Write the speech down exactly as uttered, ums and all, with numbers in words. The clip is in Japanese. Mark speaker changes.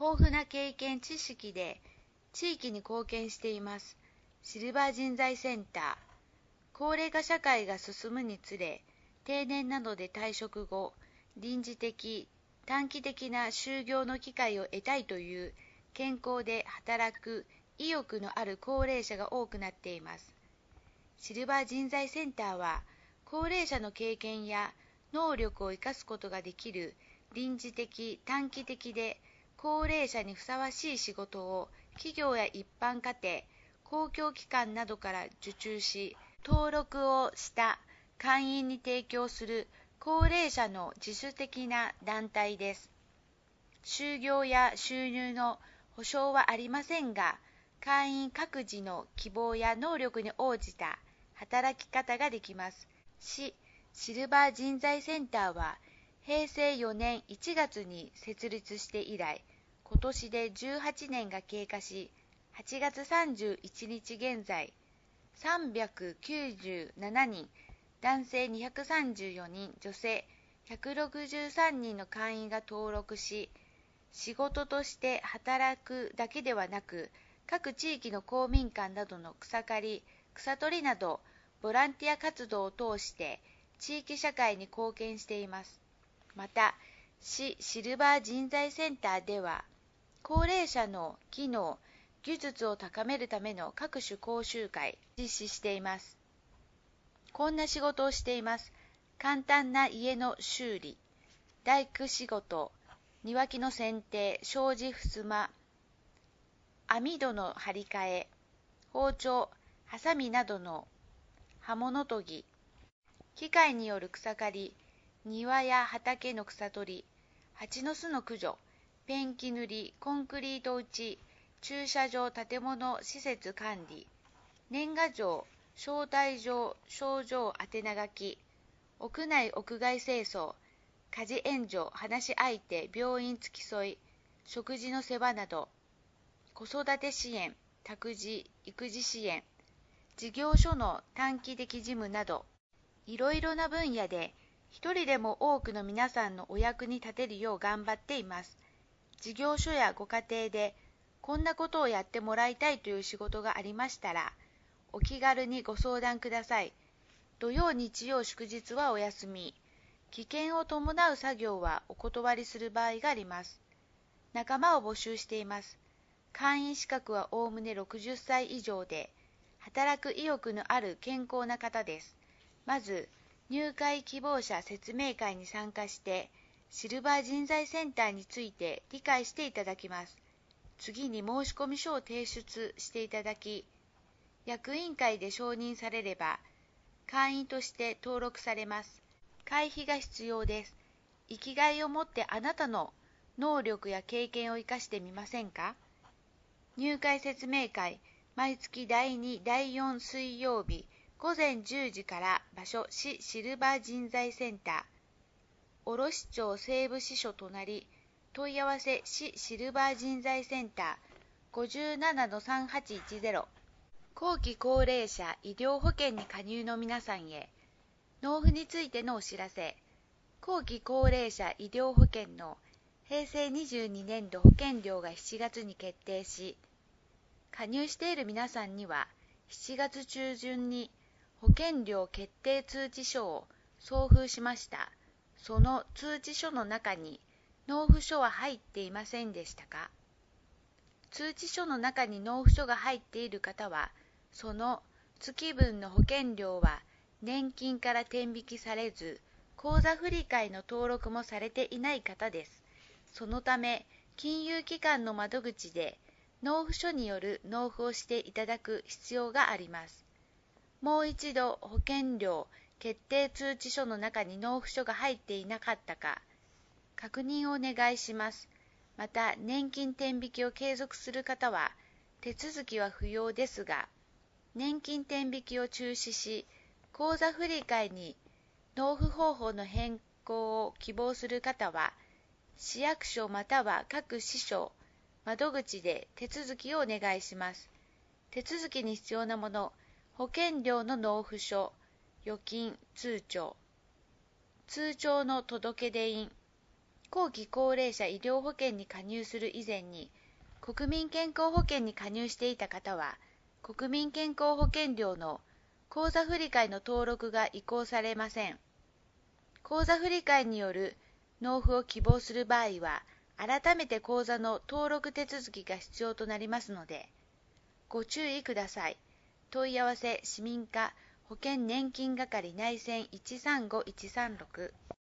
Speaker 1: 豊富な経験知識で地域に貢献しています。シルバー人材センター。高齢化社会が進むにつれ、定年などで退職後、臨時的、短期的な就業の機会を得たいという健康で働く意欲のある高齢者が多くなっています。シルバー人材センターは、高齢者の経験や能力を生かすことができる臨時的、短期的で高齢者にふさわしい仕事を企業や一般家庭、公共機関などから受注し、登録をした会員に提供する高齢者の自主的な団体です。就業や収入の保証はありませんが、会員各自の希望や能力に応じた働き方ができます。市シルバー人材センターは、へいせいよねんいちがつに設立して以来、今年でじゅうはちねんが経過し、はちがつさんじゅういちにち現在、さんびゃくきゅうじゅうななにん、男性にひゃくさんじゅうよにん、女性ひゃくろくじゅうさんにんの会員が登録し、仕事として働くだけではなく、各地域の公民館などの草刈り、草取りなど、ボランティア活動を通して、地域社会に貢献しています。また、市シルバー人材センターでは、高齢者の技能、技術を高めるための各種講習会実施しています。こんな仕事をしています。簡単な家の修理、大工仕事、庭木の剪定、障子襖、網戸の張り替え、包丁、ハサミなどの刃物研ぎ、機械による草刈り、庭や畑の草取り、蜂の巣の駆除、ペンキ塗り、コンクリート打ち、駐車場、建物施設管理、年賀状、招待状、賞状宛名書き、屋内屋外清掃、家事援助、話し相手、病院付き添い、食事の世話など、子育て支援、託児、育児支援、事業所の短期的事務など、いろいろな分野で一人でも多くの皆さんのお役に立てるよう頑張っています。事業所やご家庭でこんなことをやってもらいたいという仕事がありましたら、お気軽にご相談ください。土曜日曜祝日はお休み。危険を伴う作業はお断りする場合があります。仲間を募集しています。会員資格はおおむねろくじゅっさい以上で、働く意欲のある健康な方です。まず、入会希望者説明会に参加して、シルバー人材センターについて理解していただきます。次に申込書を提出していただき、役員会で承認されれば、会員として登録されます。会費が必要です。生きがいを持ってあなたの能力や経験を生かしてみませんか？入会説明会、毎月だいに、だいよん水曜日、ごぜんじゅうじから場所、市シルバー人材センター、卸町西部支所隣、問い合わせ市シルバー人材センター ごじゅうななのさんはちいちゼロ。後期高齢者医療保険に加入の皆さんへ、納付についてのお知らせ。後期高齢者医療保険のへいせいにじゅうにねんど保険料がしちがつに決定し、加入している皆さんにはしちがつ中旬に保険料決定通知書を送付しました。その通知書の中に納付書は入っていませんでしたか？通知書の中に納付書が入っている方は、その月分の保険料は年金から転引きされず、口座振替の登録もされていない方です。そのため、金融機関の窓口で納付書による納付をしていただく必要があります。もう一度保険料決定通知書の中に納付書が入っていなかったか、確認をお願いします。また、年金転引きを継続する方は、手続きは不要ですが、年金転引きを中止し、口座振替に納付方法の変更を希望する方は、市役所または各支所、窓口で手続きをお願いします。手続きに必要なもの、保険料の納付書、預金通帳、通帳の届出印、 後期高齢者医療保険に加入する以前に国民健康保険に加入していた方は、国民健康保険料の口座振替の登録が移行されません。口座振替による納付を希望する場合は、改めて口座の登録手続きが必要となりますので、ご注意ください。問い合わせ市民課保険年金係内線いちさんごいちさんろく